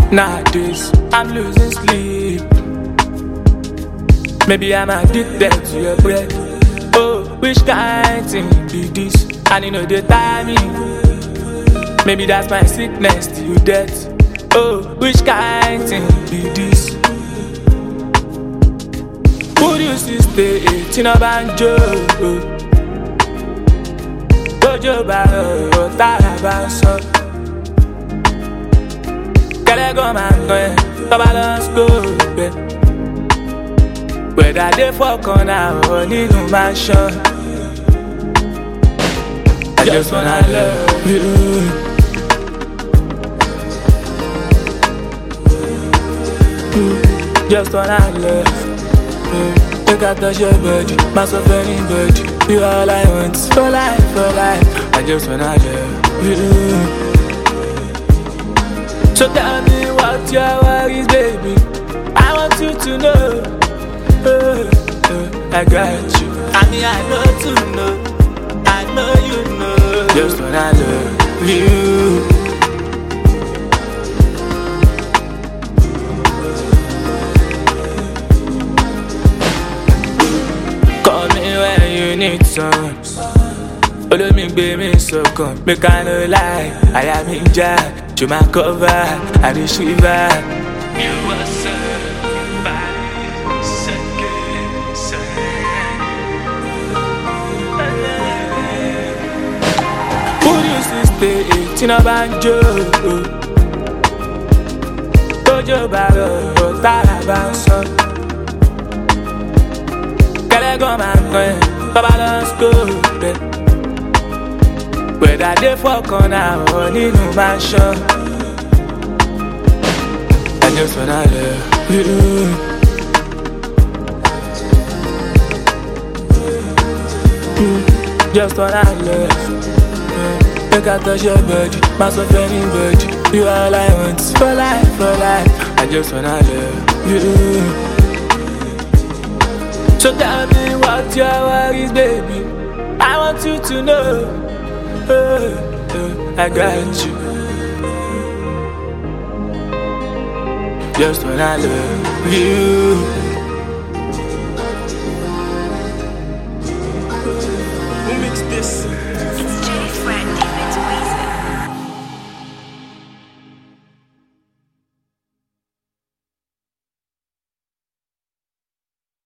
Nowadays, I'm losing sleep. Maybe I'm addicted to your breath. Oh, which kind thing be this? And you know they tire me. Maybe that's my sickness to you death. Oh, which kind thing be this? Would you see stay 18 a banjo? Bojo baro, tarabanso. Kele go man go, balance go. Whether they fuck on or need no mansion, I just wanna love you. Just wanna love you. You can touch your body, myself anybody. You all I want for life, for life. I just wanna love you. So tell me what your worries, baby. I want you to know. I got you. I mean, I know to know. I know you know. Just wanna love you. Call me when you need some. Follow me, baby, so come. Make I no lie. I am in jar. To my cover, I receiver. You are so. Stay 18 a banjo. Bojo baro, tarabanso. Kele go man go, balance go. Whether they fuck on or need no mansion, I just wanna love you. Just wanna love you. I can touch your body, myself anybody. You all I want for life, for life. I just wanna love you. So tell me what your worries, baby. I want you to know. I got you. Just wanna love you.